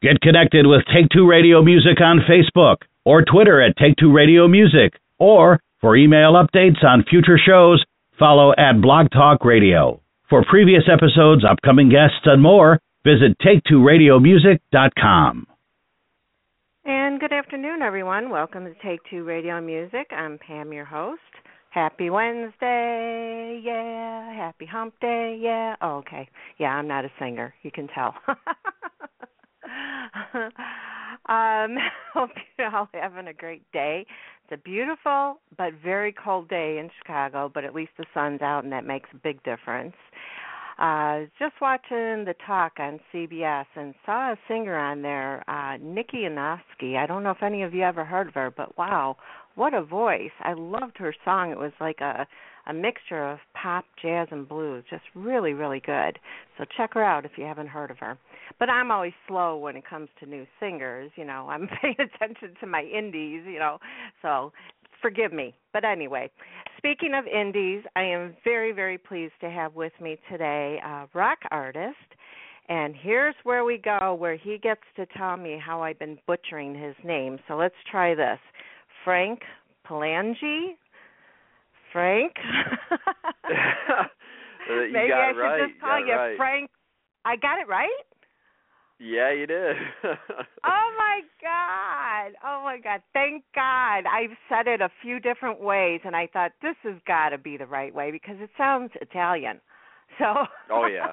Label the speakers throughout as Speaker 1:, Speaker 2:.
Speaker 1: Get connected with Take Two Radio Music on Facebook or Twitter at Take Two Radio Music. Or for email updates on future shows, follow at Blog Talk Radio. For previous episodes, upcoming guests, and more, visit TakeTwoRadioMusic.com.
Speaker 2: And good afternoon, everyone. Welcome to Take Two Radio Music. I'm Pam, your host. Happy Wednesday, yeah. Happy Hump Day, yeah. Oh, okay. Yeah, I'm not a singer. You can tell. Hope you're all having a great day. It's a beautiful but very cold day in Chicago, but at least the sun's out, and that makes a big difference. Just watching the talk on CBS and saw a singer on there, Nikki Yanofsky. I don't know if any of you ever heard of her, but wow, what a voice. I loved her song. It was like a mixture of pop, jazz, and blues. Just really, really good. So check her out if you haven't heard of her. But I'm always slow when it comes to new singers. You know, I'm paying attention to my indies, you know, so forgive me. But anyway, speaking of indies, I am very, very pleased to have with me today a rock artist. And here's where we go, where he gets to tell me how I've been butchering his name. So let's try this. Frank Palangi? Frank? Maybe I should just call you right. Frank. I got it right?
Speaker 3: Yeah, you did.
Speaker 2: Oh, my God. Thank God. I've said it a few different ways, and I thought this has got to be the right way because it sounds Italian. So.
Speaker 3: Oh, yeah.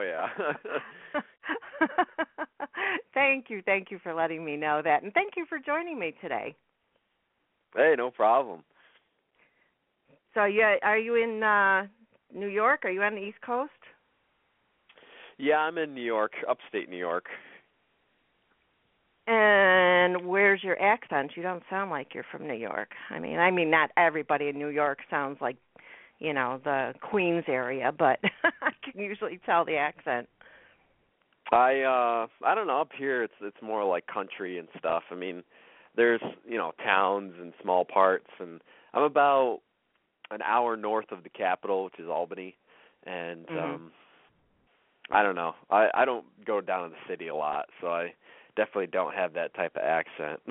Speaker 2: Thank you for letting me know that, and thank you for joining me today.
Speaker 3: Hey, no problem.
Speaker 2: So, are you in New York? Are you on the East Coast?
Speaker 3: Yeah, I'm in New York, upstate New York.
Speaker 2: And where's your accent? You don't sound like you're from New York. I mean, not everybody in New York sounds like, you know, the Queens area, but I can usually tell the accent.
Speaker 3: I don't know. Up here, it's more like country and stuff. I mean, there's, you know, towns and small parts, and I'm about an hour north of the capital, which is Albany, and I don't know. I don't go down to the city a lot, so I definitely don't have that type of accent.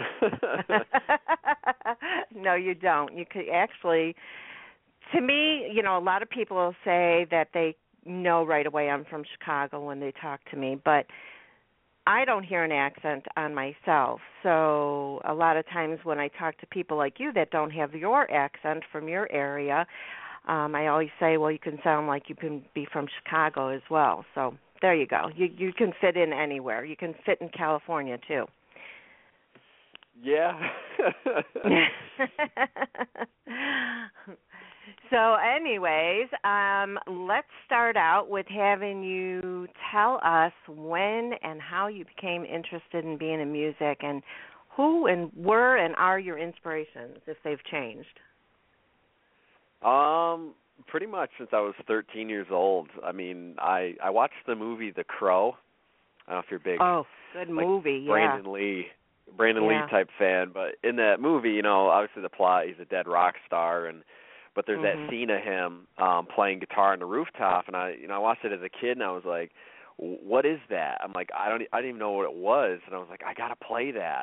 Speaker 2: No, you don't. You could actually, to me, you know, a lot of people will say that they know right away I'm from Chicago when they talk to me, but I don't hear an accent on myself. So a lot of times when I talk to people like you that don't have your accent from your area, I always say, well, you can sound like you can be from Chicago as well. So there you go. You can fit in anywhere. You can fit in California, too.
Speaker 3: Yeah.
Speaker 2: So anyways, let's start out with having you tell us when and how you became interested in being in music and who and were and are your inspirations, if they've changed.
Speaker 3: Pretty much since I was 13 years old. I mean, I watched the movie The Crow. I don't know if you're big.
Speaker 2: Oh, good movie,
Speaker 3: Brandon Lee type fan, but in that movie, you know, obviously the plot, he's a dead rock star, but there's that scene of him playing guitar on the rooftop, and I watched it as a kid, and I was like, what is that? I'm like, I didn't even know what it was, and I was like, I gotta play that.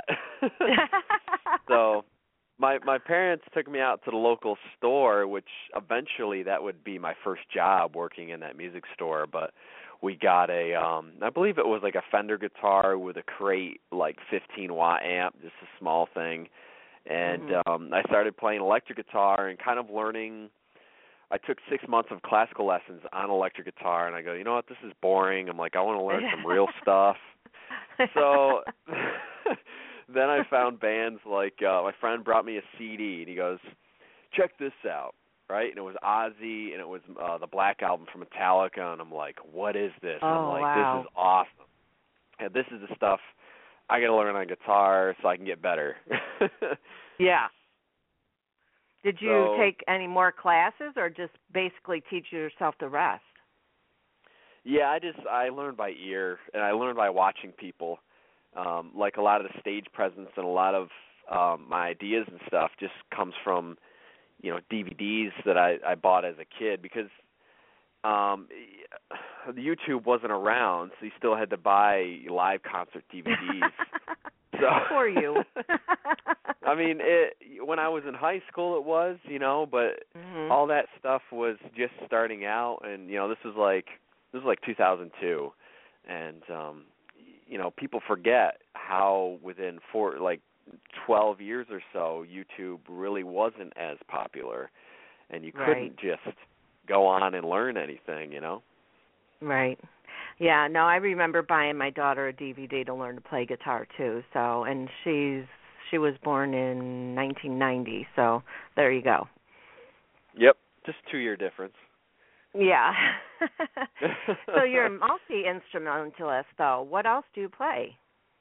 Speaker 3: So my parents took me out to the local store, which eventually that would be my first job working in that music store, but we got I believe it was like a Fender guitar with a crate, like 15-watt amp, just a small thing. And I started playing electric guitar and kind of learning. I took 6 months of classical lessons on electric guitar, and I go, you know what, this is boring. I'm like, I want to learn some real stuff. So then I found bands like my friend brought me a CD, and he goes, check this out, right? And it was Ozzy, and it was the Black Album from Metallica, and I'm like, what is this? And I'm like,
Speaker 2: wow.
Speaker 3: This is awesome. And this is the stuff I got to learn on guitar so I can get better.
Speaker 2: Yeah. Did you take any more classes or just basically teach yourself the rest?
Speaker 3: Yeah, I learned by ear, and I learned by watching people. Like a lot of the stage presence and a lot of my ideas and stuff just comes from, you know, DVDs that I bought as a kid, because YouTube wasn't around, so you still had to buy live concert DVDs. So
Speaker 2: for you.
Speaker 3: I mean, when I was in high school, it was, but all that stuff was just starting out, and this was like 2002, and people forget how within 12 years or so, YouTube really wasn't as popular, and you couldn't just go on and learn anything,
Speaker 2: Right. Yeah, no, I remember buying my daughter a DVD to learn to play guitar too. So, and she was born in 1990, so there you go.
Speaker 3: Yep, just 2-year difference.
Speaker 2: Yeah. So you're a multi-instrumentalist, though. What else do you play?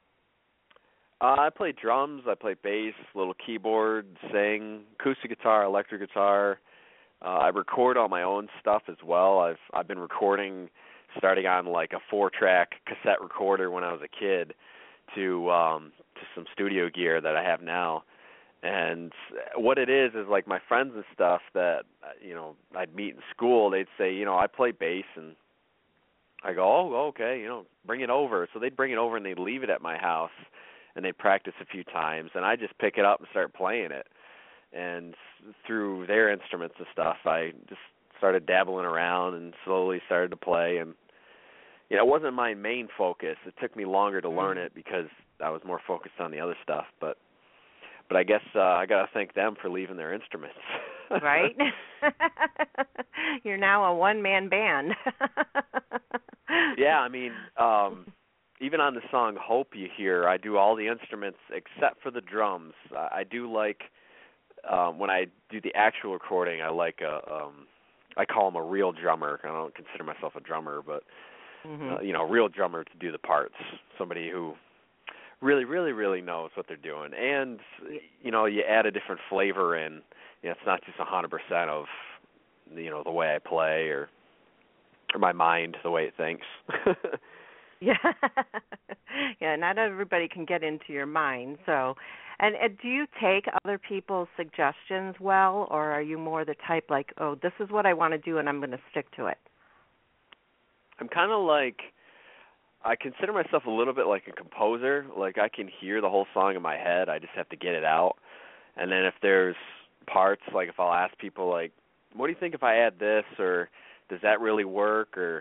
Speaker 3: I play drums, I play bass, little keyboard, sing, acoustic guitar, electric guitar. I record all my own stuff as well. I've been recording, starting on like a 4-track cassette recorder when I was a kid, to some studio gear that I have now. And what it is like my friends and stuff that I'd meet in school, they'd say, I play bass, and I go, oh, okay, bring it over. So they'd bring it over and they'd leave it at my house, and they'd practice a few times, and I just pick it up and start playing it. And through their instruments and stuff, I just started dabbling around and slowly started to play. And it wasn't my main focus. It took me longer to learn it because I was more focused on the other stuff. But I guess I got to thank them for leaving their instruments.
Speaker 2: Right? You're now a one-man band.
Speaker 3: Yeah, I mean, even on the song Hope you hear, I do all the instruments except for the drums. I do like, when I do the actual recording, I like I call him a real drummer. I don't consider myself a drummer, but, a real drummer to do the parts, somebody who really, really, really knows what they're doing. And, you add a different flavor in. It's not just 100% of, the way I play or my mind, the way it thinks.
Speaker 2: Yeah. Yeah, not everybody can get into your mind. So, and do you take other people's suggestions well, or are you more the type like, oh, this is what I want to do and I'm going to stick to it?
Speaker 3: I'm kind of like, I consider myself a little bit like a composer. Like, I can hear the whole song in my head. I just have to get it out. And then if there's parts, like if I'll ask people, like, what do you think if I add this, or does that really work, or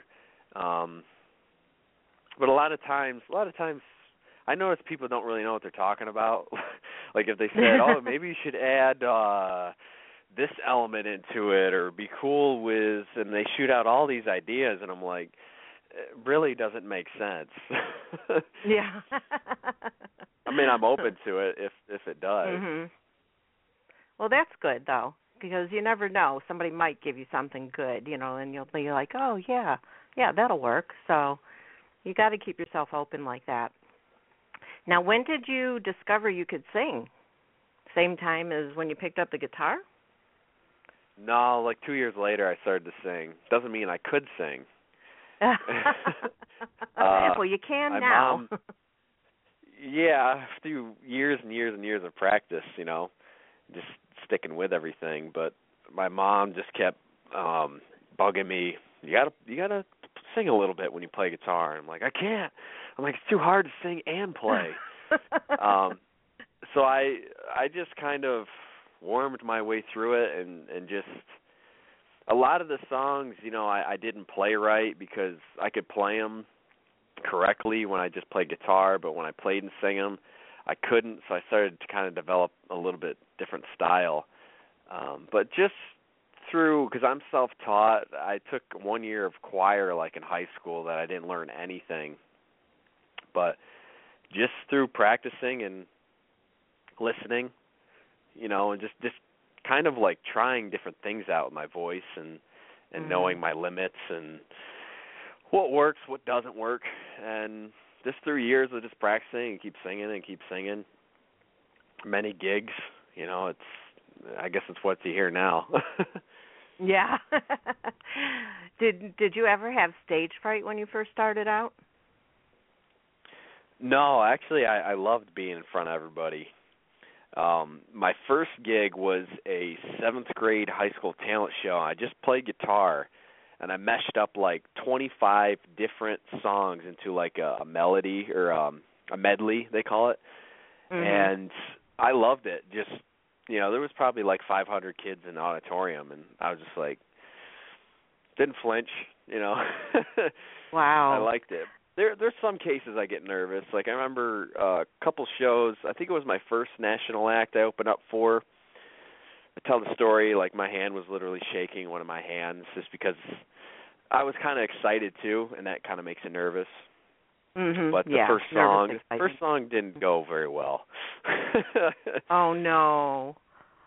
Speaker 3: but a lot of times I notice people don't really know what they're talking about. Like if they said, oh, maybe you should add this element into it, or be cool with, and they shoot out all these ideas, and I'm like, it really doesn't make sense.
Speaker 2: Yeah.
Speaker 3: I mean, I'm open to it if it does.
Speaker 2: Mm-hmm. Well, that's good, though, because you never know. Somebody might give you something good, and you'll be like, oh, yeah, that'll work. So you got to keep yourself open like that. Now, when did you discover you could sing? Same time as when you picked up the guitar?
Speaker 3: No, like 2 years later I started to sing. Doesn't mean I could sing.
Speaker 2: Well, you can now.
Speaker 3: Mom, yeah, through years and years and years of practice, just sticking with everything. But my mom just kept bugging me. You gotta sing a little bit when you play guitar. And I'm like, I can't. I'm like, it's too hard to sing and play. So I just kind of wormed my way through it, and just a lot of the songs, I didn't play right because I could play them correctly when I just played guitar, but when I played and sang them, I couldn't. So I started to kind of develop a little bit different style. But just through, because I'm self-taught, I took 1 year of choir like in high school that I didn't learn anything. But just through practicing and listening, and just kind of like trying different things out with my voice and knowing my limits and what works, what doesn't work. And just through years of just practicing and keep singing, many gigs, I guess it's what you hear now.
Speaker 2: Yeah. Did you ever have stage fright when you first started out?
Speaker 3: No, actually, I loved being in front of everybody. My first gig was a 7th grade high school talent show. I just played guitar, and I meshed up like 25 different songs into like a melody or a medley, they call it. And I loved it. Just, you know, there was probably like 500 kids in the auditorium, and I was just like, didn't flinch, you know.
Speaker 2: Wow.
Speaker 3: I liked it. There's some cases I get nervous. Like I remember a couple shows, I think it was my first national act I opened up for. I tell the story like my hand was literally shaking, one of my hands, just because I was kind of excited too, and that kind of makes you nervous. But the first song didn't go very well.
Speaker 2: Oh no.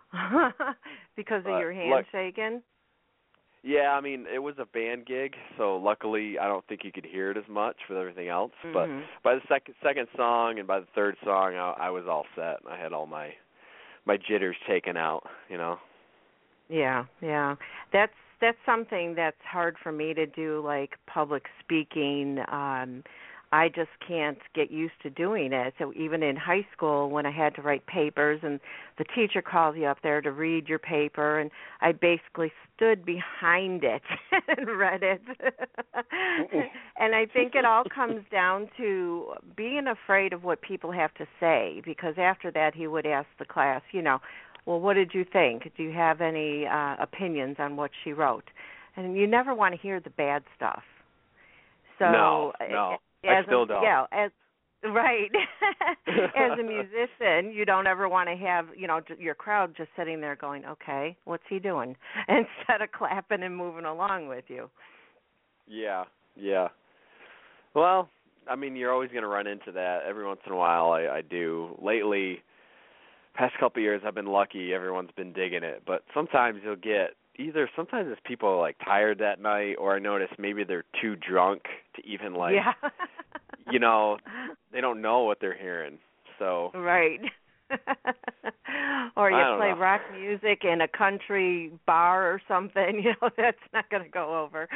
Speaker 2: Because of your hand shaking?
Speaker 3: Yeah, I mean, it was a band gig, so luckily I don't think you could hear it as much with everything else. But by the second song and by the third song, I was all set. I had all my jitters taken out, you know.
Speaker 2: Yeah. That's something that's hard for me to do, like public speaking. I just can't get used to doing it. So even in high school, when I had to write papers and the teacher calls you up there to read your paper, and I basically stood behind it and read it. And I think it all comes down to being afraid of what people have to say, because after that he would ask the class, you know, well, what did you think? Do you have any opinions on what she wrote? And you never want to hear the bad stuff. So
Speaker 3: no. I still don't.
Speaker 2: Yeah, right. As a musician, you don't ever want to have, you know, your crowd just sitting there going, okay, what's he doing? Instead of clapping and moving along with you.
Speaker 3: Yeah. Well, I mean, you're always going to run into that. Every once in a while I do. Lately, past couple of years, I've been lucky. Everyone's been digging it. But sometimes you'll get sometimes it's people are like tired that night, or I notice maybe they're too drunk to even like, you know, they don't know what they're hearing. So
Speaker 2: right. Or you play rock music in a country bar or something, you know, that's not going to go over.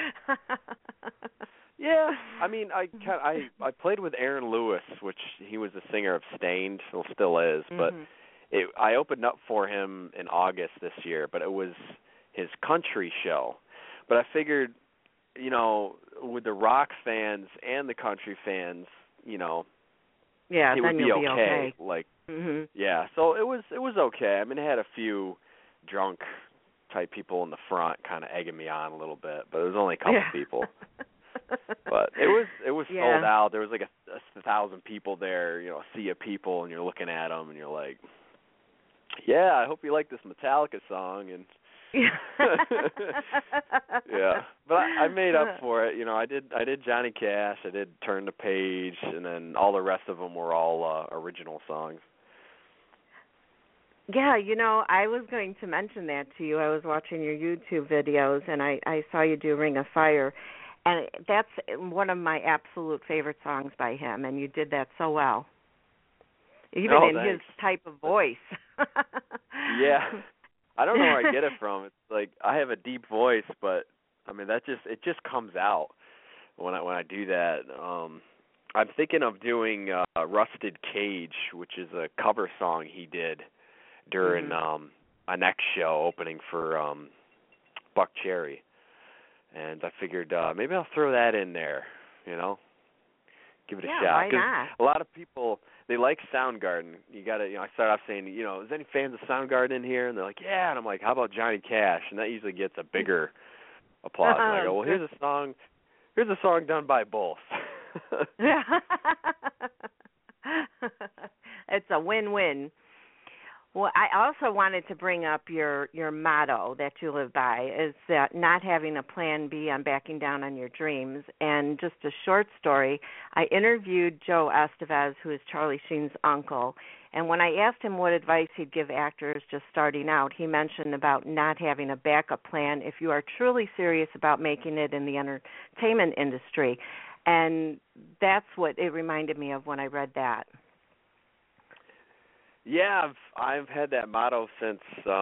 Speaker 3: Yeah, I mean, I played with Aaron Lewis, which he was the singer of Stained, well, still is, but I opened up for him in August this year, but it was his country show. But I figured, you know, with the rock fans and the country fans, you know, it would be okay. Like, yeah, so it was okay. I mean, I had a few drunk type people in the front kind of egging me on a little bit, but it was only a couple people. But it was sold out. There was like a 1,000 people there, you know, a sea of people, and you're looking at them, and you're like, yeah, I hope you like this Metallica song, and yeah, but I made up for it. You know, I did Johnny Cash, I did Turn the Page, and then all the rest of them were all original songs.
Speaker 2: Yeah, you know, I was going to mention that to you. I was watching your YouTube videos, and I saw you do Ring of Fire, and that's one of my absolute favorite songs by him, and you did that so well, even in his type of voice.
Speaker 3: Yeah. I don't know where I get it from. It's like I have a deep voice, but I mean it just comes out when I do that. I'm thinking of doing Rusted Cage, which is a cover song he did during a next show opening for Buck Cherry. And I figured maybe I'll throw that in there, you know. Give it a shot.
Speaker 2: Why not?
Speaker 3: A lot of people, they like Soundgarden. You got to, you know, I start off saying, you know, is any fans of Soundgarden in here? And they're like, yeah. And I'm like, how about Johnny Cash? And that usually gets a bigger applause. And I go, well, here's a song done by both.
Speaker 2: It's a win-win. Well, I also wanted to bring up your motto that you live by, is that not having a plan B on backing down on your dreams. And just a short story, I interviewed Joe Estevez, who is Charlie Sheen's uncle, and when I asked him what advice he'd give actors just starting out, he mentioned about not having a backup plan if you are truly serious about making it in the entertainment industry. And that's what it reminded me of when I read that.
Speaker 3: Yeah, I've had that motto since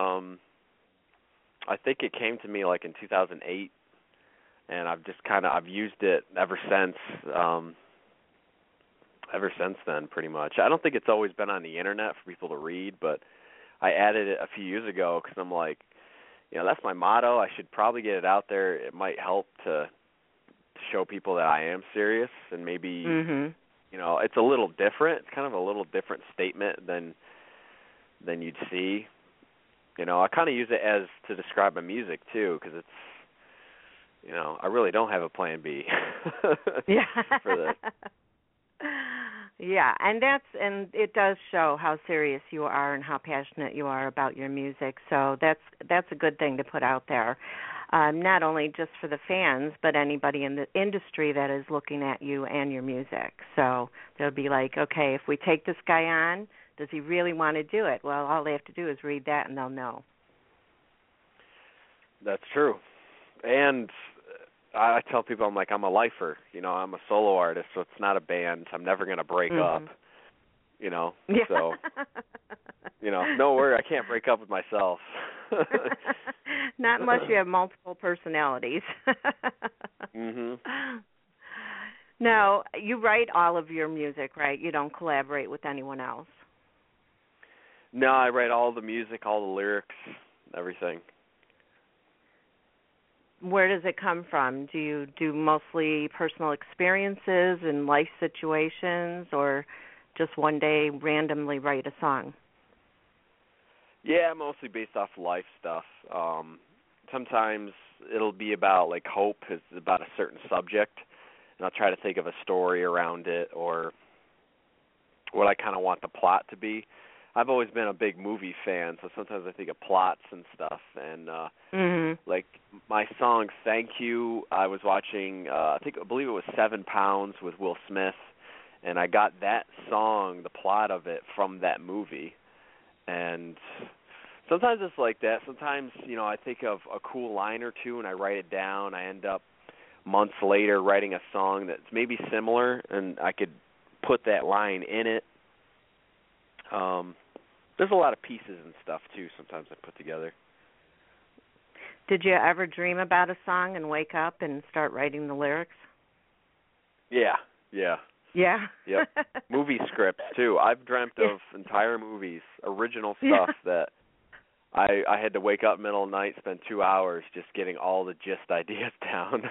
Speaker 3: I think it came to me like in 2008, and I've used it ever since then pretty much. I don't think it's always been on the internet for people to read, but I added it a few years ago because I'm like, that's my motto. I should probably get it out there. It might help to show people that I am serious, and maybe it's a little different. It's kind of a little different statement than you'd see. I kind of use it as to describe my music too, because it's I really don't have a plan B for this.
Speaker 2: Yeah, and it does show how serious you are and how passionate you are about your music. So that's a good thing to put out there, not only just for the fans, but anybody in the industry that is looking at you and your music. So they'll be like, okay, if we take this guy on, does he really want to do it? Well, all they have to do is read that, and they'll know.
Speaker 3: That's true. And I tell people, I'm a lifer. I'm a solo artist, so it's not a band. I'm never going to break up.
Speaker 2: Yeah.
Speaker 3: So, no worry, I can't break up with myself.
Speaker 2: Not unless you have multiple personalities. Now, you write all of your music, right? You don't collaborate with anyone else?
Speaker 3: No, I write all the music, all the lyrics, everything.
Speaker 2: Where does it come from? Do you do mostly personal experiences and life situations, or just one day randomly write a song?
Speaker 3: Yeah, mostly based off life stuff. Sometimes it'll be about, hope is about a certain subject, and I'll try to think of a story around it or what I kind of want the plot to be. I've always been a big movie fan, so sometimes I think of plots and stuff. And my song "Thank You," I was watching. I believe it was 7 Pounds with Will Smith, and I got that song, the plot of it, from that movie. And sometimes it's like that. Sometimes I think of a cool line or two and I write it down. I end up months later writing a song that's maybe similar, and I could put that line in it. There's a lot of pieces and stuff, too, sometimes I put together.
Speaker 2: Did you ever dream about a song and wake up and start writing the lyrics?
Speaker 3: Yeah.
Speaker 2: Yeah?
Speaker 3: Yep. Movie scripts, too. I've dreamt of entire movies, original stuff that I had to wake up middle of the night, spend 2 hours just getting all the gist ideas down.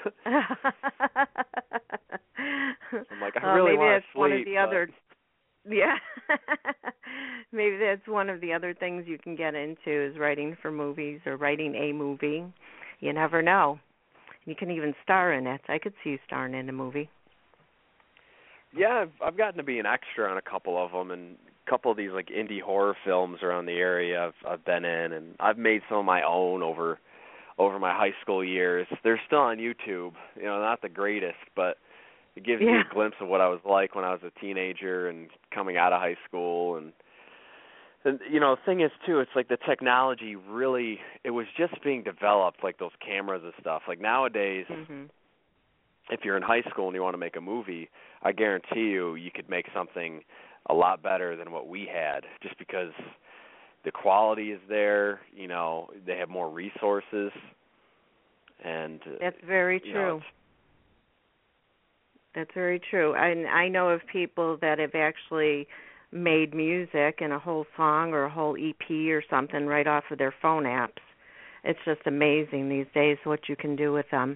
Speaker 3: I'm like, I really want to sleep.
Speaker 2: One of the other. Yeah. Maybe that's one of the other things you can get into is writing for movies or writing a movie. You never know. You can even star in it. I could see you starring in a movie.
Speaker 3: Yeah, I've gotten to be an extra on a couple of them, and a couple of these indie horror films around the area I've been in, and I've made some of my own over my high school years. They're still on YouTube. Not the greatest, but it gives you a glimpse of what I was like when I was a teenager and coming out of high school. And the thing is, too, it's the technology really, it was just being developed, those cameras and stuff. Nowadays, if you're in high school and you want to make a movie, I guarantee you could make something a lot better than what we had, just because the quality is there. They have more resources. And
Speaker 2: that's very true. That's very true. I know of people that have actually made music and a whole song or a whole EP or something right off of their phone apps. It's just amazing these days what you can do with them.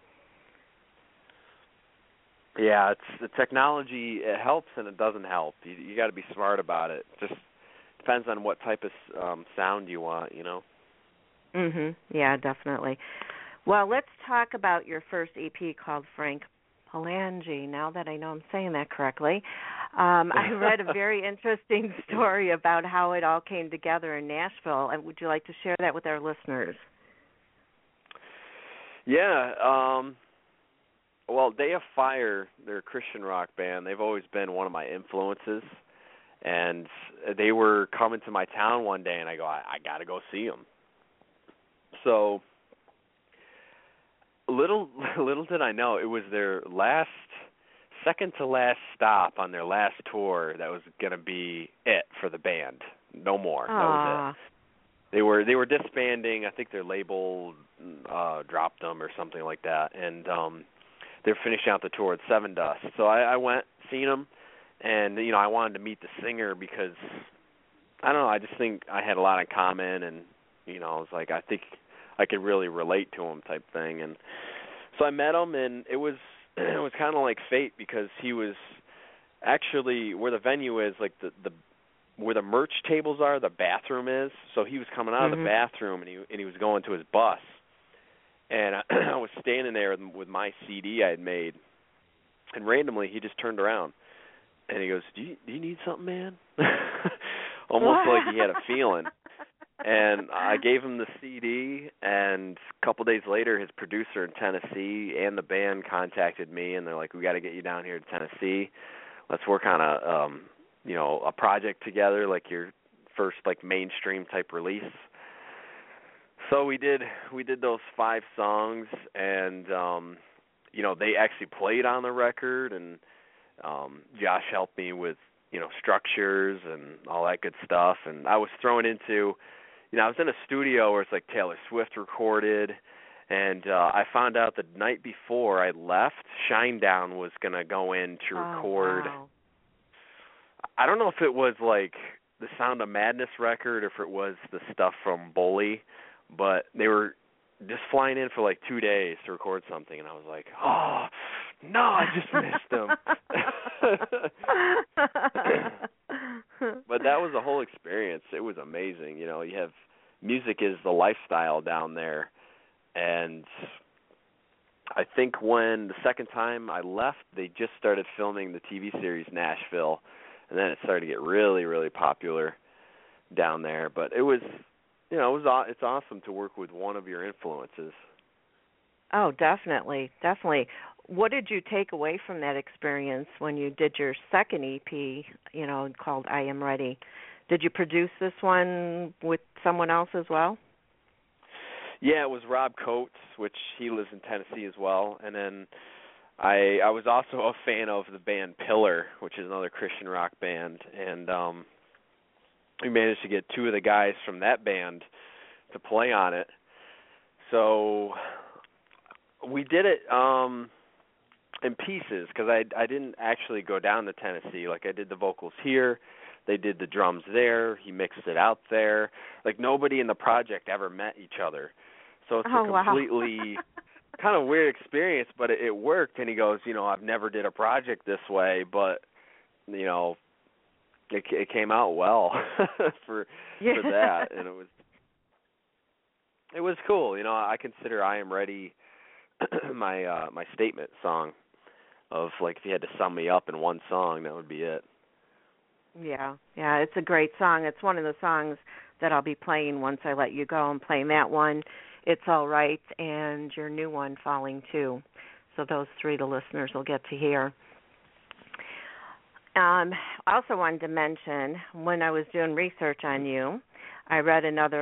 Speaker 3: Yeah, it's the technology. It helps and it doesn't help. You got to be smart about it. Just depends on what type of sound you want.
Speaker 2: Yeah, definitely. Well, let's talk about your first EP called Frank Palangi. Now that I know I'm saying that correctly, I read a very interesting story about how it all came together in Nashville. And would you like to share that with our listeners?
Speaker 3: Yeah. Well, Day of Fire, they're a Christian rock band. They've always been one of my influences. And they were coming to my town one day, and I go, I got to go see them. So little did I know, it was their second to last stop on their last tour that was going to be it for the band. No more. That was it. They were disbanding. I think their label dropped them or something like that. And they're finishing out the tour at Seven Dust. So I went, seen them, and I wanted to meet the singer because I don't know. I just think I had a lot in common, and I was like, I think I could really relate to him type thing. And so I met him, and it was kind of like fate, because he was actually where the venue is, like the where the merch tables are, the bathroom is. So he was coming out of the bathroom, and he was going to his bus. And I was standing there with my CD I had made, and randomly he just turned around, and he goes, "Do you need something, man?" Almost like he had a feeling. And I gave him the CD, and a couple days later, his producer in Tennessee and the band contacted me, and they're like, "We got to get you down here to Tennessee. Let's work on a project together, like your first like mainstream type release." So we did those 5 songs, and they actually played on the record, and Josh helped me with structures and all that good stuff. And I was thrown into, I was in a studio where it's like Taylor Swift recorded, and I found out the night before I left, Shinedown was going to go in to record.
Speaker 2: Oh, wow.
Speaker 3: I don't know if it was like the Sound of Madness record or if it was the stuff from Bully, but they were just flying in for like 2 days to record something, and I was like, oh, no, I just missed them. But that was a whole experience. It was amazing. You have music is the lifestyle down there, and I think when the second time I left, they just started filming the TV series Nashville, and then it started to get really, really popular down there. But it was, it's awesome to work with one of your influences.
Speaker 2: Oh, definitely, definitely. What did you take away from that experience when you did your second EP, called I Am Ready? Did you produce this one with someone else as well?
Speaker 3: Yeah, it was Rob Coates, which he lives in Tennessee as well. And then I was also a fan of the band Pillar, which is another Christian rock band. And we managed to get 2 of the guys from that band to play on it. So we did it in pieces, because I didn't actually go down to Tennessee. Like, I did the vocals here, they did the drums there, he mixed it out there. Like, nobody in the project ever met each other. So it's a completely kind of weird experience, but it worked. And he goes, I've never did a project this way, but, it came out well for that. And it was cool. I consider I Am Ready my statement song of, like, if you had to sum me up in one song, that would be it.
Speaker 2: Yeah, it's a great song. It's one of the songs that I'll be playing once I let you go. I'm playing that one, It's All Right, and your new one, Falling Too. So those 3 the listeners will get to hear. I also wanted to mention, when I was doing research on you, I read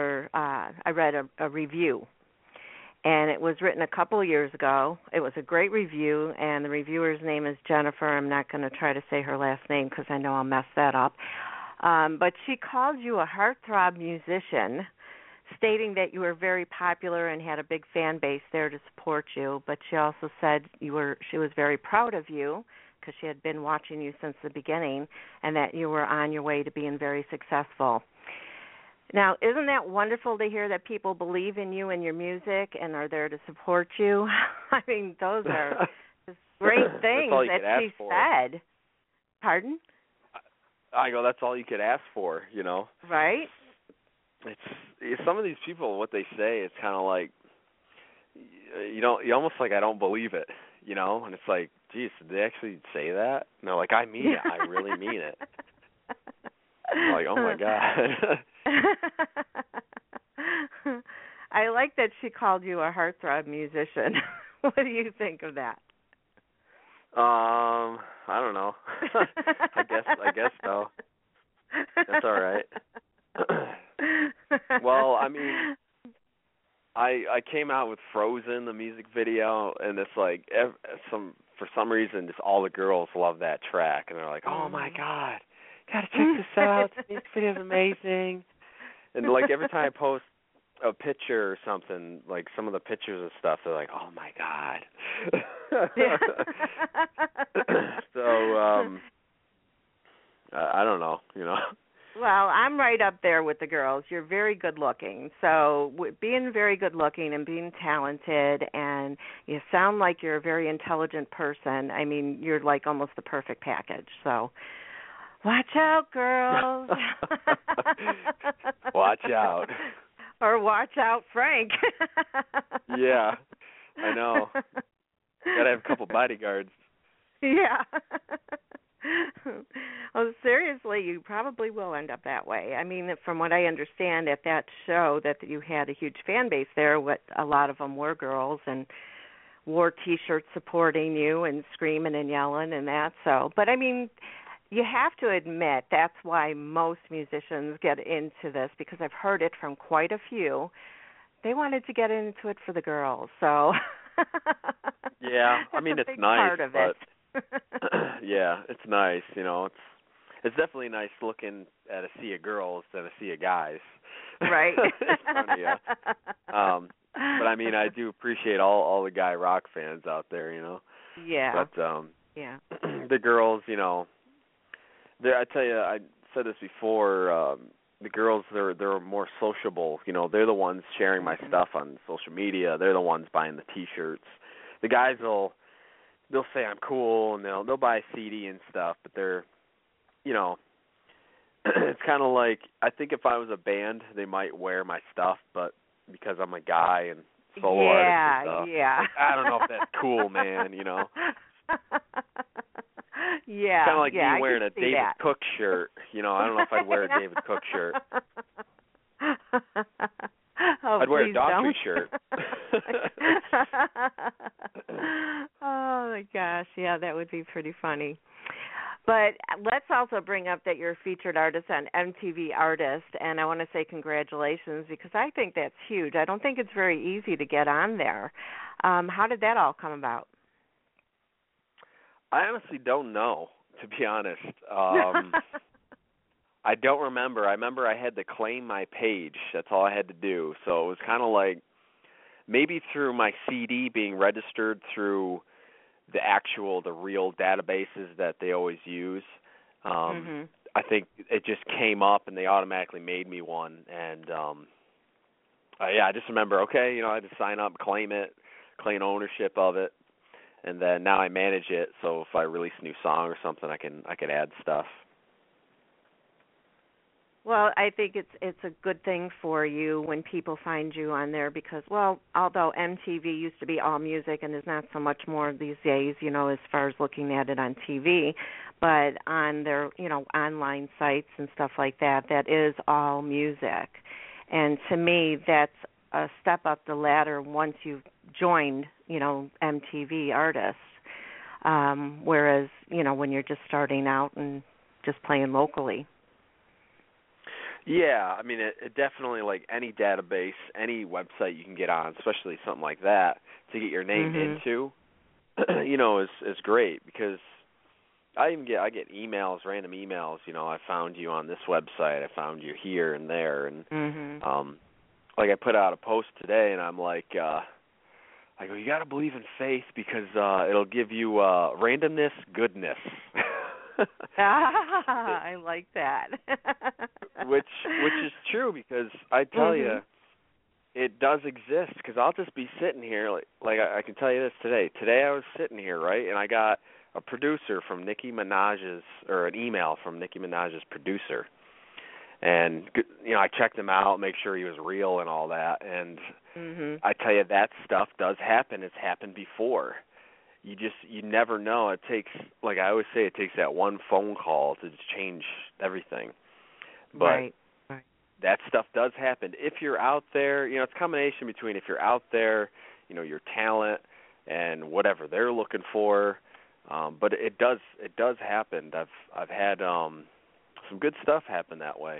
Speaker 2: a review. And it was written a couple of years ago. It was a great review, and the reviewer's name is Jennifer. I'm not going to try to say her last name because I know I'll mess that up. But she called you a heartthrob musician, stating that you were very popular and had a big fan base there to support you. But she also said she was very proud of you, because she had been watching you since the beginning, and that you were on your way to being very successful. Now, isn't that wonderful to hear that people believe in you and your music and are there to support you? I mean, those are just great things that she said. Pardon?
Speaker 3: I go, that's all you could ask for,
Speaker 2: Right?
Speaker 3: It's some of these people, what they say, it's kind of like, you almost like, I don't believe it, and it's like, geez, did they actually say that? And they're like, I mean it. I really mean it. I'm like, oh my God.
Speaker 2: I like that she called you a heartthrob musician. What do you think of that?
Speaker 3: I don't know. I guess so. That's all right. Well, I mean, I came out with Frozen, the music video, and it's like for some reason, just all the girls love that track, and they're like, "Oh my God, gotta check this out! The music video is amazing!" And like every time I post a picture or something, like some of the pictures and stuff, they're like, "Oh my God!" So I don't know,
Speaker 2: Well, I'm right up there with the girls. You're very good looking. So being very good looking and being talented, and you sound like you're a very intelligent person. I mean, you're like almost the perfect package. So watch out, girls.
Speaker 3: Watch out.
Speaker 2: Or watch out, Frank.
Speaker 3: Yeah, I know. Gotta have a couple bodyguards.
Speaker 2: Yeah. Well, seriously, you probably will end up that way. I mean, from what I understand at that show, that you had a huge fan base there. What a lot of them were girls and wore T-shirts supporting you and screaming and yelling and that. So, but I mean, you have to admit that's why most musicians get into this, because I've heard it from quite a few. They wanted to get into it for the girls, so.
Speaker 3: Yeah, I mean, it's nice,
Speaker 2: part of
Speaker 3: but.
Speaker 2: It.
Speaker 3: Yeah, it's nice. You know, it's definitely nice looking at a sea of girls than a sea of guys.
Speaker 2: Right.
Speaker 3: In front of you. But I mean, I do appreciate all the guy rock fans out there. You know.
Speaker 2: Yeah.
Speaker 3: But
Speaker 2: yeah.
Speaker 3: The girls, you know, I tell you, I said this before. The girls, they're more sociable. You know, they're the ones sharing my stuff on social media. They're the ones buying the T-shirts. The guys they'll say I'm cool, and they'll buy a CD and stuff, but they're, you know, it's kind of like, I think if I was a band, they might wear my stuff, but because I'm a guy and solo artist and stuff, like, I don't know if that's cool, man, you know.
Speaker 2: Yeah.
Speaker 3: Kind of like me
Speaker 2: I
Speaker 3: wearing a David
Speaker 2: that.
Speaker 3: Cook shirt, you know. I don't know if I'd wear a David Cook shirt.
Speaker 2: Oh,
Speaker 3: I'd wear a Daughtry
Speaker 2: don't.
Speaker 3: shirt.
Speaker 2: Oh my gosh, yeah, that would be pretty funny. But let's also bring up that you're a featured artist on MTV Artist, and I want to say congratulations, because I think that's huge. I don't think it's very easy to get on there. How did that all come about?
Speaker 3: I honestly don't know, to be honest. I don't remember. I remember I had to claim my page. That's all I had to do. So it was kind of like maybe through my CD being registered through the real databases that they always use. I think it just came up and they automatically made me one. And I just remember, okay, you know, I had to sign up, claim ownership of it. And then now I manage it, so if I release a new song or something, I can add stuff.
Speaker 2: Well, I think it's a good thing for you when people find you on there, because, well, although MTV used to be all music and there's not so much more these days, you know, as far as looking at it on TV, but on their, you know, online sites and stuff like that, that is all music. And to me, that's a step up the ladder once you've joined, you know, MTV Artists. Whereas, you know, when you're just starting out and just playing locally.
Speaker 3: Yeah, I mean, it definitely, like any database, any website you can get on, especially something like that, to get your name into, you know, is great, because I get emails, random emails, you know, I found you on this website, I found you here and there, and like I put out a post today, and I'm like, I go, you got to believe in faith, because it'll give you randomness, goodness.
Speaker 2: I like that.
Speaker 3: which is true, because I tell you, it does exist, because I'll just be sitting here, like I can tell you this today. Today I was sitting here, right, and I got a producer from Nicki Minaj's, or an email from Nicki Minaj's producer. And, you know, I checked him out, make sure he was real and all that, and I tell you, that stuff does happen. It's happened before. You never know. It takes, like I always say, it takes that one phone call to change everything. But
Speaker 2: right.
Speaker 3: That stuff does happen. If you're out there, you know, it's a combination between if you're out there, you know, your talent and whatever they're looking for. But it does happen. I've had some good stuff happen that way.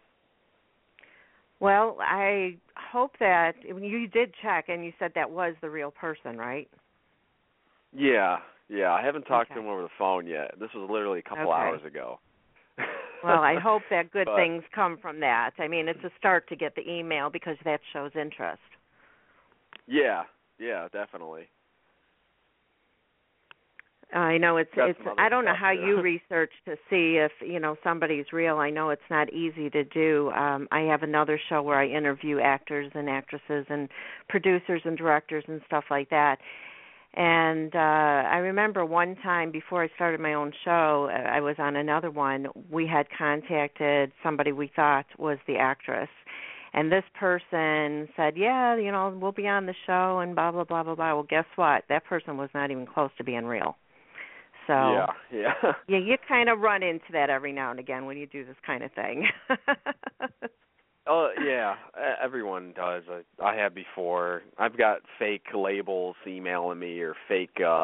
Speaker 2: Well, I hope that you did check and you said that was the real person, right?
Speaker 3: Yeah. I haven't talked to him over the phone yet. This was literally a couple hours ago.
Speaker 2: Well, I hope that good things come from that. I mean, it's a start to get the email, because that shows interest.
Speaker 3: Yeah, definitely.
Speaker 2: I know it's I don't know how
Speaker 3: too.
Speaker 2: you research to see if, somebody's real. I know it's not easy to do. I have another show where I interview actors and actresses and producers and directors and stuff like that. And I remember one time before I started my own show, I was on another one. We had contacted somebody we thought was the actress. And this person said, yeah, we'll be on the show and blah, blah, blah, blah, blah. Well, guess what? That person was not even close to being real. So
Speaker 3: yeah,
Speaker 2: you kind of run into that every now and again when you do this kind of thing.
Speaker 3: Oh, yeah, everyone does. I have before. I've got fake labels emailing me or fake, they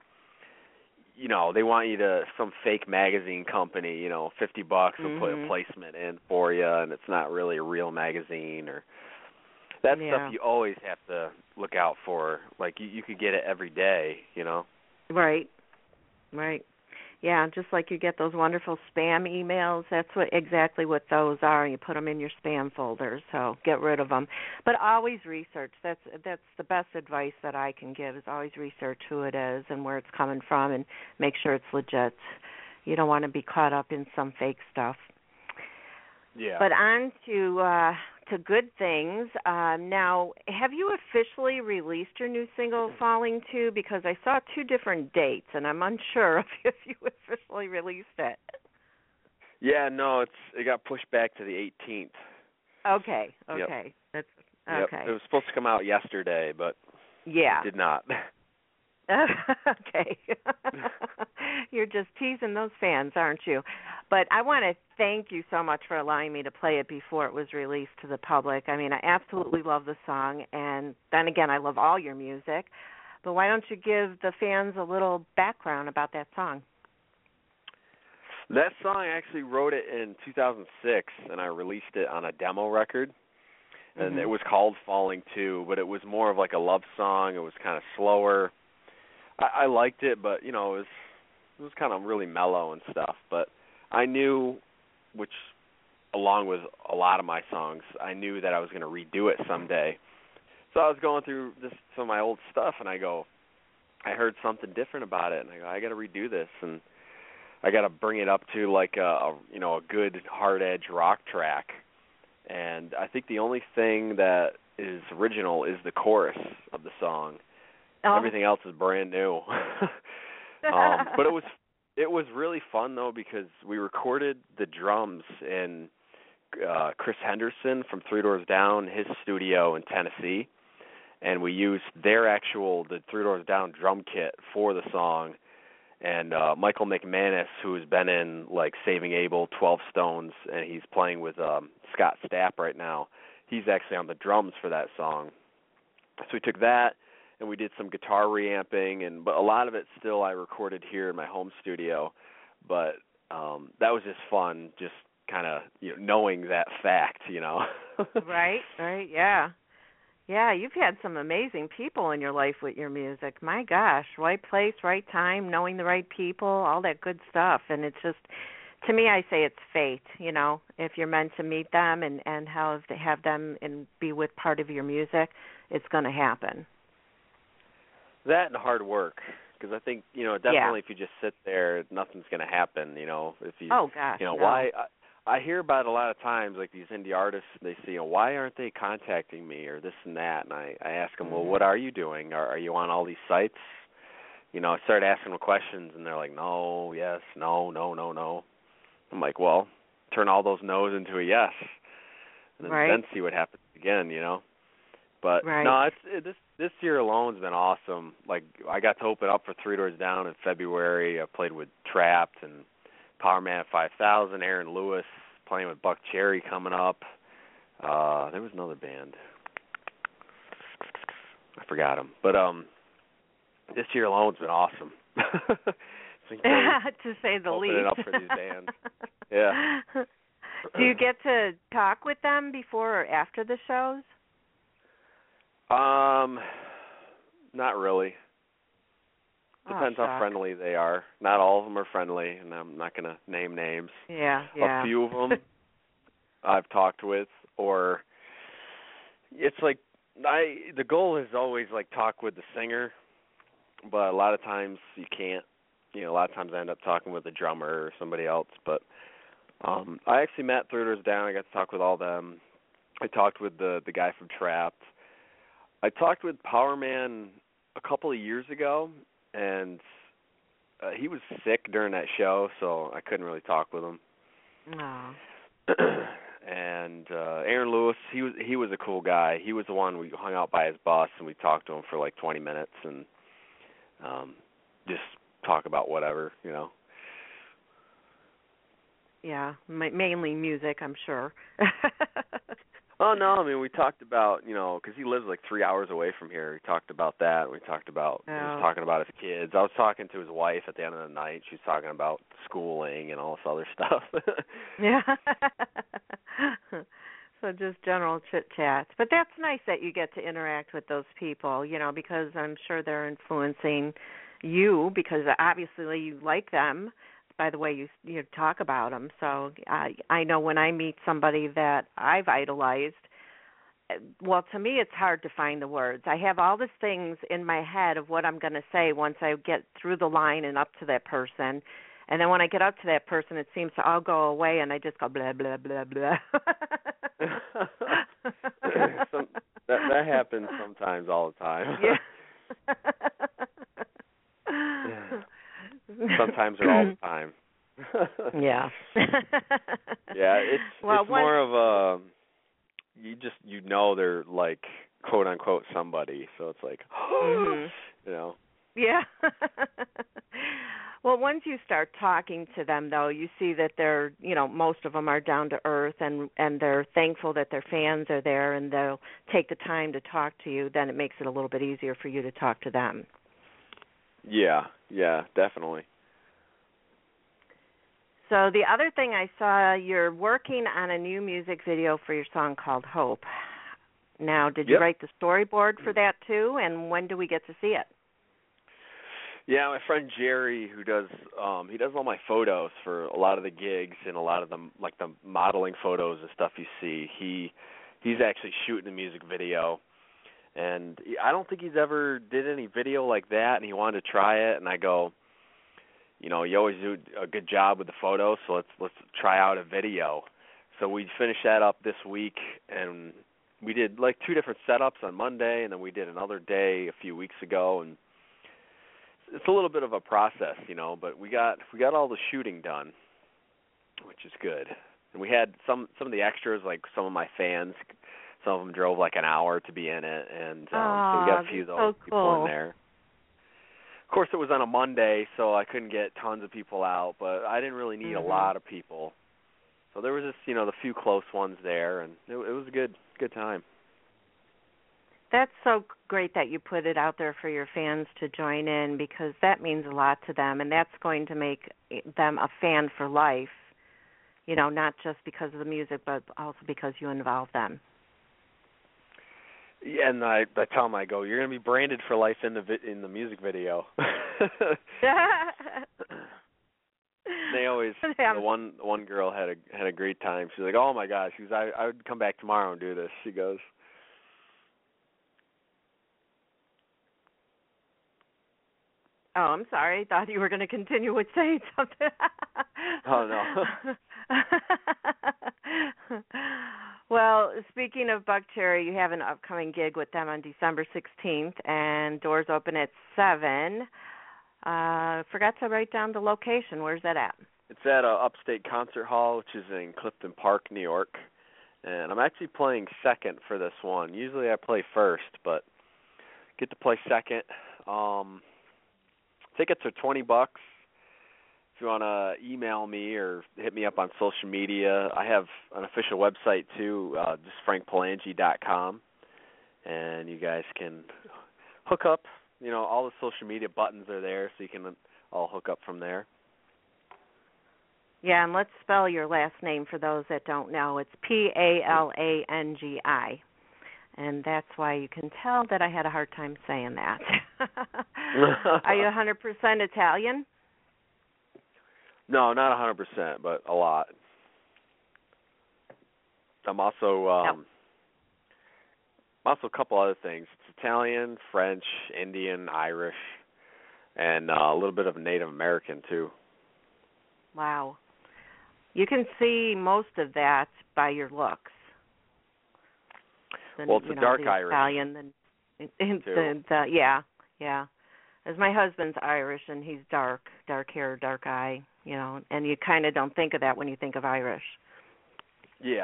Speaker 3: want you to, some fake magazine company, $50 will put a placement in for you, and it's not really a real magazine or that stuff you always have to look out for. Like, you could get it every day,
Speaker 2: Right. Yeah, just like you get those wonderful spam emails, that's exactly what those are. You put them in your spam folder, so get rid of them. But always research. That's the best advice that I can give is always research who it is and where it's coming from and make sure it's legit. You don't want to be caught up in some fake stuff.
Speaker 3: Yeah.
Speaker 2: But on to good things. Now, have you officially released your new single, Falling 2? Because I saw 2 different dates, and I'm unsure if you officially released it.
Speaker 3: Yeah, no, it got pushed back to the 18th.
Speaker 2: Okay.
Speaker 3: Yep.
Speaker 2: That's okay.
Speaker 3: Yep. It was supposed to come out yesterday, but it did not.
Speaker 2: Okay. You're just teasing those fans, aren't you? But I want to thank you so much for allowing me to play it before it was released to the public. I mean, I absolutely love the song, and then again, I love all your music. But why don't you give the fans a little background about that song?
Speaker 3: That song, I actually wrote it in 2006, and I released it on a demo record. And it was called Falling 2, but it was more of like a love song. It was kind of slower. I liked it, but, it was kind of really mellow and stuff. But I knew, which along with a lot of my songs, I knew that I was going to redo it someday. So I was going through some of my old stuff, and I heard something different about it, and I go, I got to redo this, and I got to bring it up to like a good hard edge rock track. And I think the only thing that is original is the chorus of the song. Oh. Everything else is brand new. But it was really fun though, because we recorded the drums in Chris Henderson from Three Doors Down, his studio in Tennessee, and we used the Three Doors Down drum kit for the song. And Michael McManus, who has been in like Saving Abel, 12 Stones, and he's playing with Scott Stapp right now. He's actually on the drums for that song. So we took that and we did some guitar reamping, but a lot of it still I recorded here in my home studio. But that was just fun, just kind of knowing that fact,
Speaker 2: Right, yeah. Yeah, you've had some amazing people in your life with your music. My gosh, right place, right time, knowing the right people, all that good stuff. And it's just, to me, I say it's fate, If you're meant to meet them and have them and be with part of your music, it's going to happen.
Speaker 3: That and hard work, because I think, definitely if you just sit there, nothing's going to happen, If you,
Speaker 2: oh, gosh, no.
Speaker 3: Why... I hear about it a lot of times, like these indie artists, they say, why aren't they contacting me or this and that? And I ask them, well, what are you doing? Are you on all these sites? I start asking them questions, and they're like, no, yes, no. I'm like, well, turn all those no's into a yes, and then see what happens again, But, no, this year alone's been awesome. Like, I got to open up for Three Doors Down in February. I played with Trapped and Powerman 5000, Aaron Lewis, playing with Buck Cherry coming up. There was another band. I forgot him. But this year alone's been awesome.
Speaker 2: To say the least.
Speaker 3: Opening up for these bands. Yeah.
Speaker 2: Do you get to talk with them before or after the shows?
Speaker 3: Not really. Depends how friendly they are. Not all of them are friendly, and I'm not going to name names.
Speaker 2: Yeah.
Speaker 3: A few of them I've talked with, or it's like the goal is always like talk with the singer, but a lot of times you can't. a lot of times I end up talking with the drummer or somebody else. But I actually met Three Doors Down. I got to talk with all them. I talked with the guy from Trapped. I talked with Power Man a couple of years ago, and he was sick during that show, so I couldn't really talk with him.
Speaker 2: No.
Speaker 3: And Aaron Lewis, he was a cool guy. He was the one we hung out by his bus, and we talked to him for like 20 minutes, and just talk about whatever,
Speaker 2: Yeah, mainly music, I'm sure.
Speaker 3: Oh, no, I mean, we talked about, because he lives like 3 hours away from here. We talked about that. We talked about, he was talking about his kids. I was talking to his wife at the end of the night. She was talking about schooling and all this other stuff.
Speaker 2: Yeah. So just general chit-chats. But that's nice that you get to interact with those people, because I'm sure they're influencing you, because obviously you like them by the way you talk about them. So I know when I meet somebody that I've idolized, well, to me it's hard to find the words. I have all these things in my head of what I'm going to say once I get through the line and up to that person. And then when I get up to that person, it seems to all go away, and I just go blah, blah, blah, blah.
Speaker 3: That happens sometimes all the time.
Speaker 2: Yeah.
Speaker 3: Sometimes or all the time.
Speaker 2: Yeah.
Speaker 3: Yeah, it's more of a they're like quote unquote somebody, so it's like
Speaker 2: Yeah. Well, once you start talking to them, though, you see that they're, most of them are down to earth, and they're thankful that their fans are there, and they'll take the time to talk to you. Then it makes it a little bit easier for you to talk to them.
Speaker 3: Yeah, definitely.
Speaker 2: So the other thing I saw, you're working on a new music video for your song called Hope. Now, did you write the storyboard for that too, and when do we get to see it?
Speaker 3: Yeah, my friend Jerry, who does he does all my photos for a lot of the gigs and a lot of them, like the modeling photos and stuff you see. He's actually shooting the music video, and I don't think he's ever did any video like that, and he wanted to try it, and I go, you always do a good job with the photos, so let's try out a video. So we finished that up this week, and we did like 2 different setups on Monday, and then we did another day a few weeks ago, and it's a little bit of a process, but we got all the shooting done, which is good. And we had some of the extras, like some of my fans, some of them drove like an hour to be in it, and so we got a few of those people in there. Of course, it was on a Monday, so I couldn't get tons of people out, but I didn't really need a lot of people. So there was just, the few close ones there, and it was a good time.
Speaker 2: That's so great that you put it out there for your fans to join in, because that means a lot to them, and that's going to make them a fan for life, not just because of the music, but also because you involve them.
Speaker 3: Yeah, and I tell them, I go, you're going to be branded for life in the music video. They always, the one girl had a great time. She's like, oh my gosh, she goes, I would come back tomorrow and do this. She goes.
Speaker 2: Oh, I'm sorry. I thought you were going to continue with saying something.
Speaker 3: Oh, no.
Speaker 2: Well, speaking of Buckcherry, you have an upcoming gig with them on December 16th, and doors open at 7. Forgot to write down the location. Where's that at?
Speaker 3: It's at Upstate Concert Hall, which is in Clifton Park, New York. And I'm actually playing second for this one. Usually I play first, but get to play second. Tickets are $20. If you want to email me or hit me up on social media, I have an official website too, just frankpalangi.com, and you guys can hook up. All the social media buttons are there, so you can all hook up from there.
Speaker 2: Yeah, and let's spell your last name for those that don't know. It's Palangi. And that's why you can tell that I had a hard time saying that. Are you 100% Italian?
Speaker 3: No, not 100%, but a lot. I'm also a couple other things. It's Italian, French, Indian, Irish. and a little bit of Native American too.
Speaker 2: Wow. You can see most of that by your looks.
Speaker 3: Well, it's a dark
Speaker 2: the
Speaker 3: Irish.
Speaker 2: Italian, yeah. As my husband's Irish, and he's dark hair, dark eye, and you kind of don't think of that when you think of Irish.
Speaker 3: Yeah.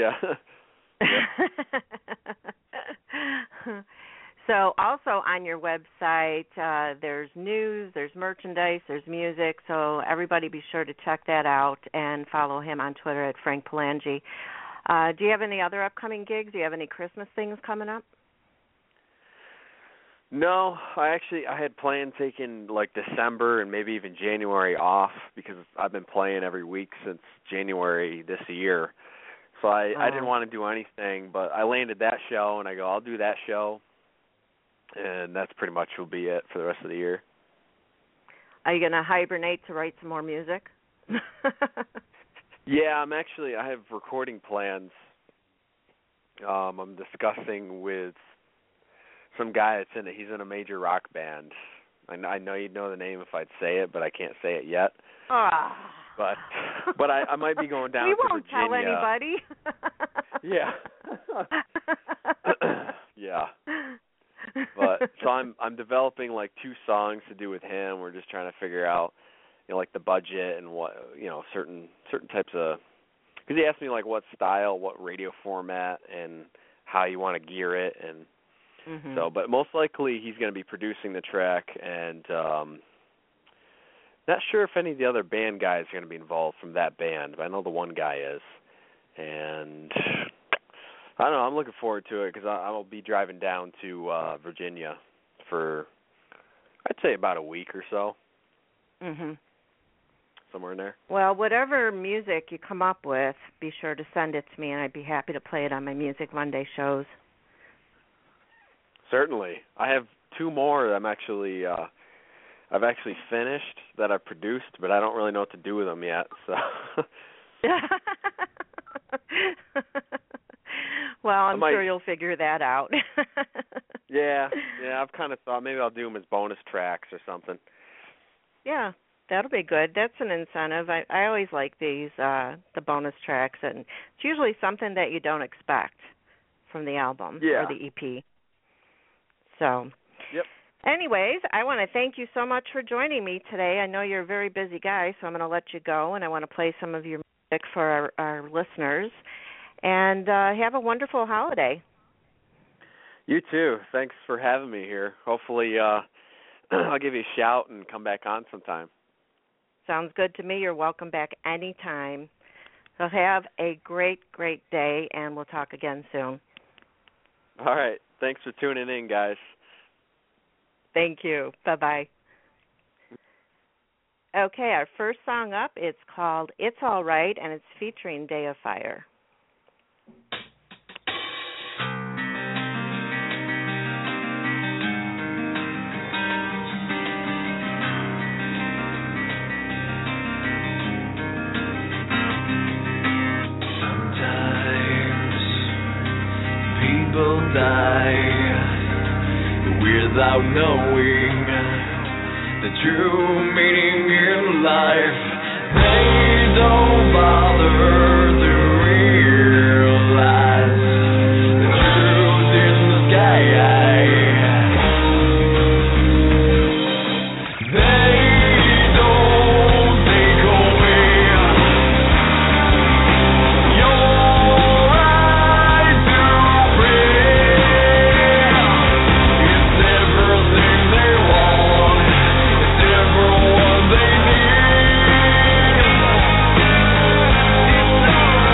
Speaker 2: So also on your website, there's news, there's merchandise, there's music, so everybody be sure to check that out and follow him on Twitter at Frank Palangi. Do you have any other upcoming gigs? Do you have any Christmas things coming up?
Speaker 3: No, I had planned taking like December and maybe even January off because I've been playing every week since January this year. So I didn't want to do anything, but I landed that show and I go, I'll do that show. And that's pretty much will be it for the rest of the year.
Speaker 2: Are you going to hibernate to write some more music?
Speaker 3: Yeah, I have recording plans. I'm discussing with some guy that's he's in a major rock band. I know you'd know the name if I'd say it, but I can't say it yet. But I might be going down to Virginia.
Speaker 2: We won't tell anybody.
Speaker 3: Yeah. Yeah. But so I'm developing like 2 songs to do with him. We're just trying to figure out, like the budget and what, certain types of, because he asked me like what style, what radio format, and how you want to gear it, and so. But most likely he's going to be producing the track, and not sure if any of the other band guys are going to be involved from that band, but I know the one guy is, and I don't know. I'm looking forward to it because I'll be driving down to Virginia for, I'd say, about a week or so. Somewhere in there.
Speaker 2: Well, whatever music you come up with, be sure to send it to me, and I'd be happy to play it on my Music Monday shows.
Speaker 3: Certainly. I have 2 more that I've actually finished that I've produced, but I don't really know what to do with them yet. So.
Speaker 2: Well, I'm sure you'll figure that out.
Speaker 3: Yeah, I've kind of thought maybe I'll do them as bonus tracks or something.
Speaker 2: Yeah, that'll be good. That's an incentive. I always like these, the bonus tracks, and it's usually something that you don't expect from the album or the EP. So,
Speaker 3: yep.
Speaker 2: Anyways, I want to thank you so much for joining me today. I know you're a very busy guy, so I'm going to let you go, and I want to play some of your music for our listeners. And have a wonderful holiday.
Speaker 3: You too. Thanks for having me here. Hopefully I'll give you a shout and come back on sometime.
Speaker 2: Sounds good to me. You're welcome back anytime. So have a great, great day, and we'll talk again soon.
Speaker 3: All right. Thanks for tuning in, guys.
Speaker 2: Thank you. Bye-bye. Okay, our first song up, it's called It's All Right, and it's featuring Day of Fire.
Speaker 4: People die without knowing the true meaning in life. They don't bother to realize the truth in the sky. They don't take away your right to pray. It's everything they want. It's everyone they need. It's all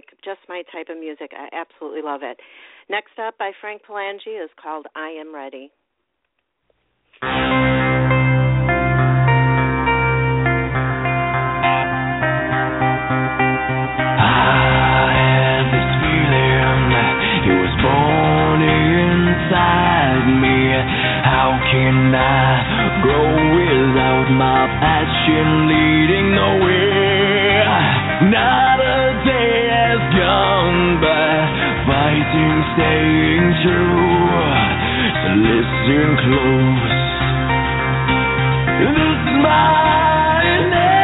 Speaker 2: music, just my type of music. I absolutely love it. Next up by Frank Palangi is called I Am Ready.
Speaker 4: How can I grow without my passion leading nowhere? Not a day has gone by fighting, staying true. So listen close. This is my name.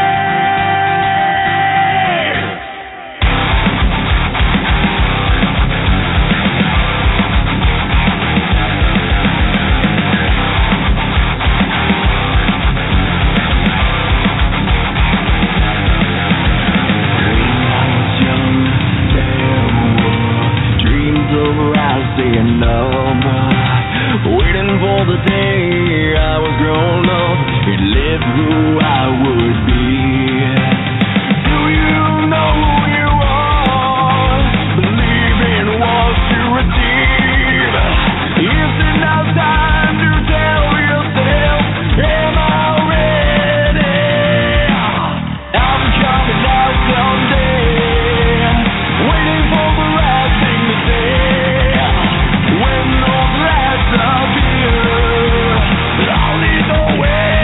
Speaker 4: Waiting for the day I was grown up and live who I would be. Do you know who you are? Believe in what you receive. Is it now time to tell yourself, am I ready? I'm coming out someday, waiting for the right thing to say. When those lights appear, I'll lead the way.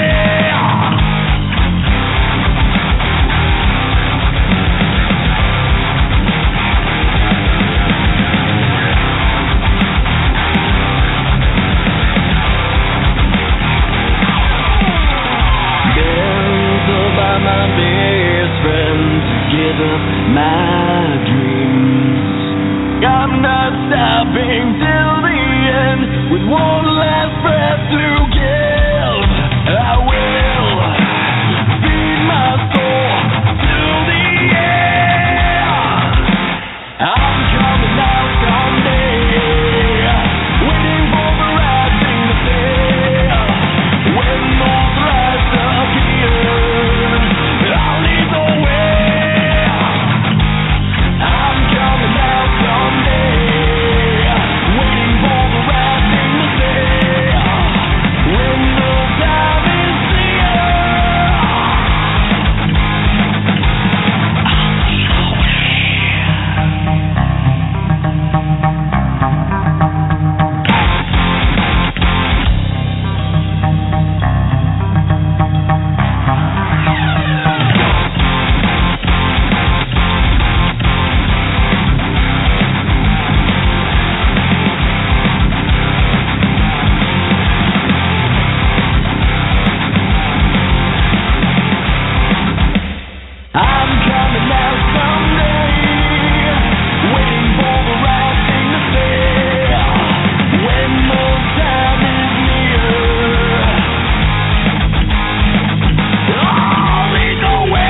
Speaker 4: Built by my best friends to give up my dreams. I'm not stopping till the end with one last breath to give. I will feed my soul till the end. I'm coming out someday, waiting for the right thing to say. When those lights appear, I'll lead the way. I'm coming out someday, waiting for the right thing to say. When the time is near, I'm coming out someday, waiting for the right thing to say. When the time is near, I'll lead the way.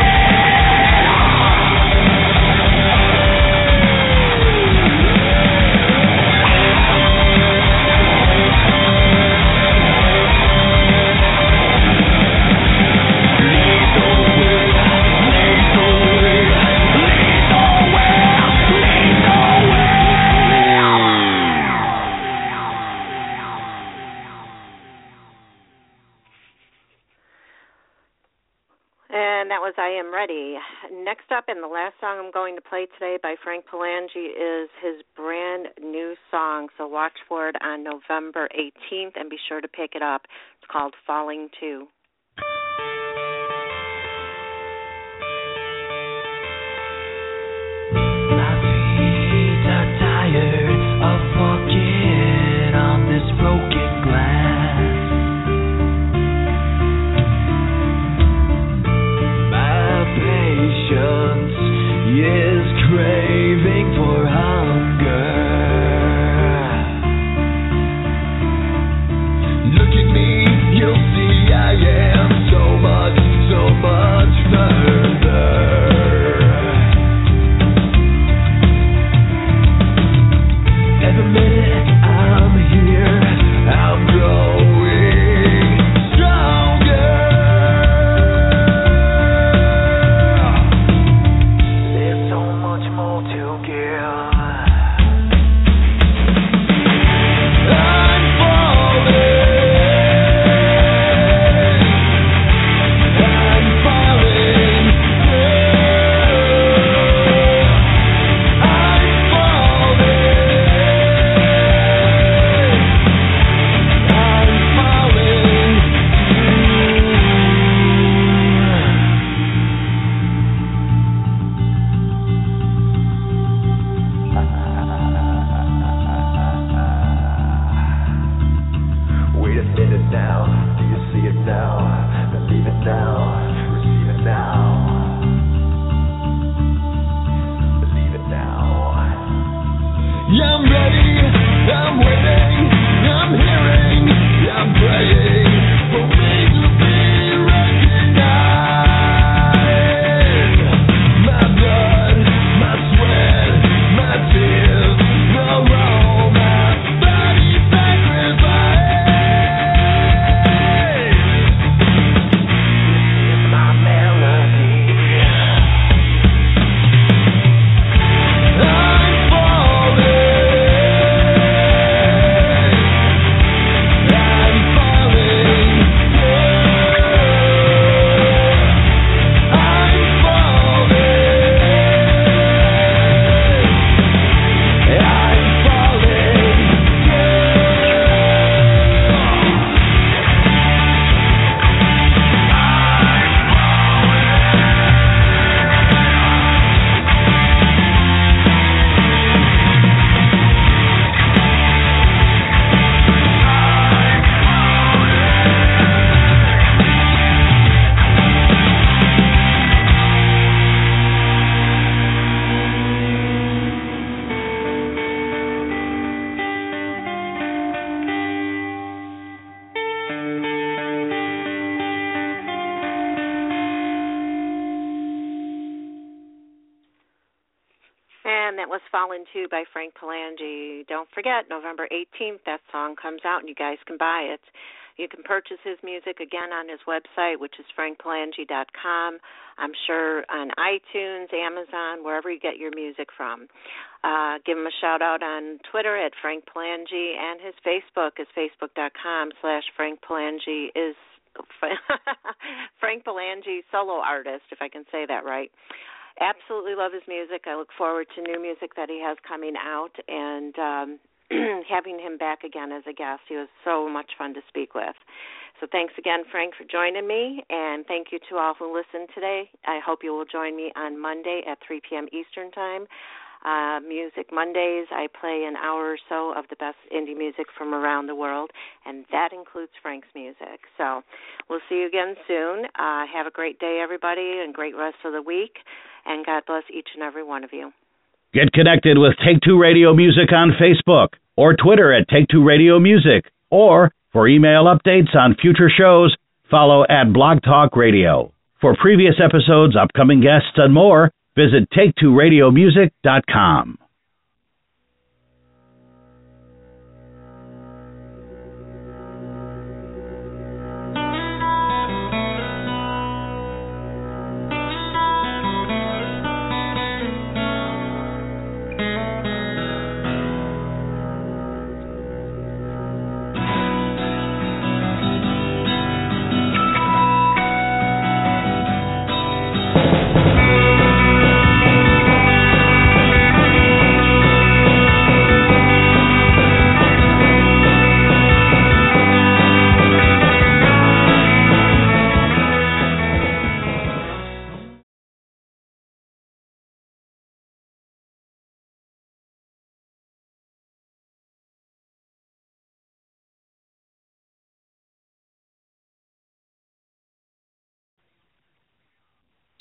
Speaker 2: And that was I Am Ready. Next up, and the last song I'm going to play today by Frank Palangi is his brand new song. So watch for it on November 18th and be sure to pick it up. It's called Falling 2.
Speaker 4: My feet are tired of walking on this broken glass. My patience is craving for hunger. Look at me, you'll see I
Speaker 5: Fallen 2 by Frank Palangi. Don't forget, November 18th, that song comes out, and you guys can buy it. You can purchase his music, again, on his website, which is frankpalangi.com. I'm sure on iTunes, Amazon, wherever you get your music from. Give him a shout-out on Twitter at Frank Palangi, and his Facebook is facebook.com/Frank Palangi is Frank Palangi solo artist, if I can say that right. Absolutely love his music. I look forward to new music that he has coming out, and having him back again as a guest. He was so much fun to speak with. So thanks again, Frank, for joining me, and thank you to all who listened today. I hope you will join me on Monday at 3 p.m. Eastern Time. Music Mondays, I play an hour or so of the best indie music from around the world, and that includes Frank's music. So we'll see you again soon. Have a great day, everybody, and great rest of the week, and God bless each and every one of you.
Speaker 1: Get connected with Take Two Radio Music on Facebook or Twitter at Take Two Radio Music, or for email updates on future shows, follow at Blog Talk Radio. For previous episodes, upcoming guests, and more, visit TakeTwoRadioMusic.com.